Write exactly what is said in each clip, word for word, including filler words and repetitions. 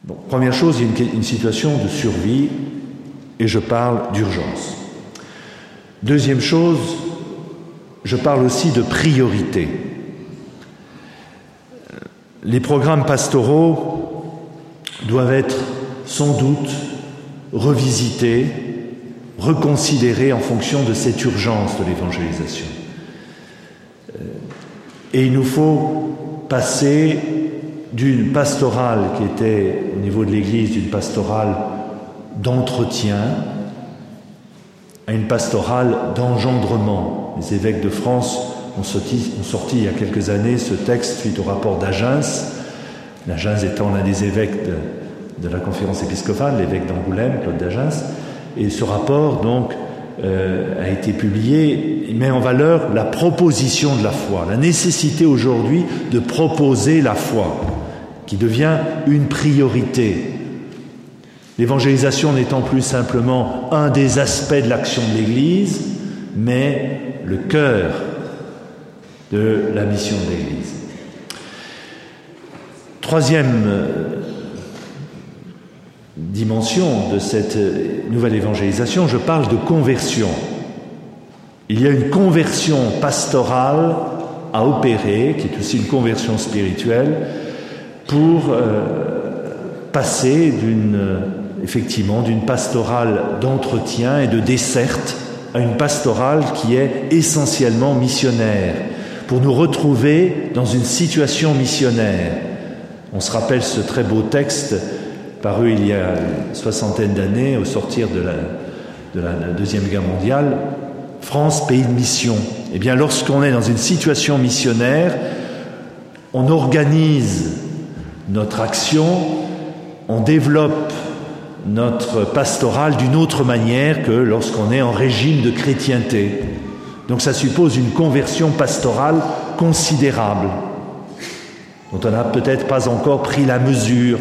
Bon, première chose, il y a une, une situation de survie, et je parle d'urgence. Deuxième chose, je parle aussi de priorité. Les programmes pastoraux doivent être sans doute revisités, reconsidérés en fonction de cette urgence de l'évangélisation. Et il nous faut passer d'une pastorale qui était au niveau de l'Église, d'une pastorale d'entretien, à une pastorale d'engendrement. Les évêques de France ont sorti, ont sorti il y a quelques années ce texte suite au rapport d'Agens, l'Agens étant l'un des évêques de, de la conférence épiscopale, l'évêque d'Angoulême, Claude d'Agens, et ce rapport donc euh, a été publié, il met en valeur la proposition de la foi, la nécessité aujourd'hui de proposer la foi, qui devient une priorité. L'évangélisation n'étant plus simplement un des aspects de l'action de l'Église, mais le cœur de la mission de l'Église. Troisième dimension de cette nouvelle évangélisation, je parle de conversion. Il y a une conversion pastorale à opérer, qui est aussi une conversion spirituelle, pour euh, passer d'une, effectivement, d'une pastorale d'entretien et de desserte à une pastorale qui est essentiellement missionnaire, pour nous retrouver dans une situation missionnaire. On se rappelle ce très beau texte paru il y a une soixantaine d'années, au sortir de la, de la Deuxième Guerre mondiale, « France, pays de mission ». Eh bien, lorsqu'on est dans une situation missionnaire, on organise notre action, on développe notre pastorale d'une autre manière que lorsqu'on est en régime de chrétienté. Donc ça suppose une conversion pastorale considérable, dont on n'a peut-être pas encore pris la mesure.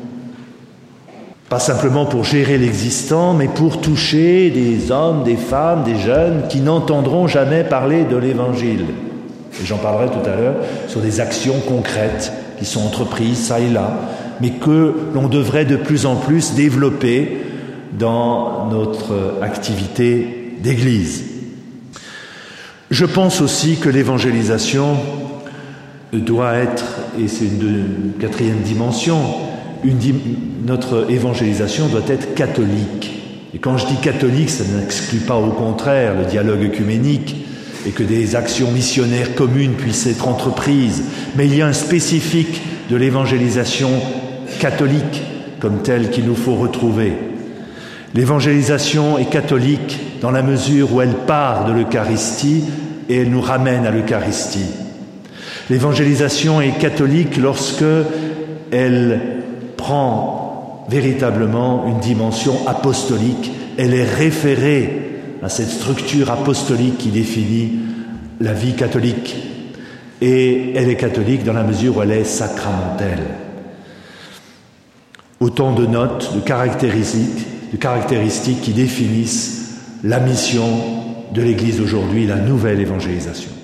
Pas simplement pour gérer l'existant, mais pour toucher des hommes, des femmes, des jeunes qui n'entendront jamais parler de l'Évangile. Et j'en parlerai tout à l'heure sur des actions concrètes qui sont entreprises ça et là, mais que l'on devrait de plus en plus développer dans notre activité d'Église. Je pense aussi que l'évangélisation doit être, et c'est une, une quatrième dimension, une, notre évangélisation doit être catholique. Et quand je dis catholique, ça n'exclut pas au contraire le dialogue œcuménique et que des actions missionnaires communes puissent être entreprises. Mais il y a un spécifique de l'évangélisation catholique comme telle qu'il nous faut retrouver. L'évangélisation est catholique dans la mesure où elle part de l'Eucharistie et elle nous ramène à l'Eucharistie. L'évangélisation est catholique lorsque elle prend véritablement une dimension apostolique. Elle est référée à cette structure apostolique qui définit la vie catholique. Et elle est catholique dans la mesure où elle est sacramentelle. Autant de notes, de caractéristiques, de caractéristiques qui définissent la mission de l'Église aujourd'hui, la nouvelle évangélisation.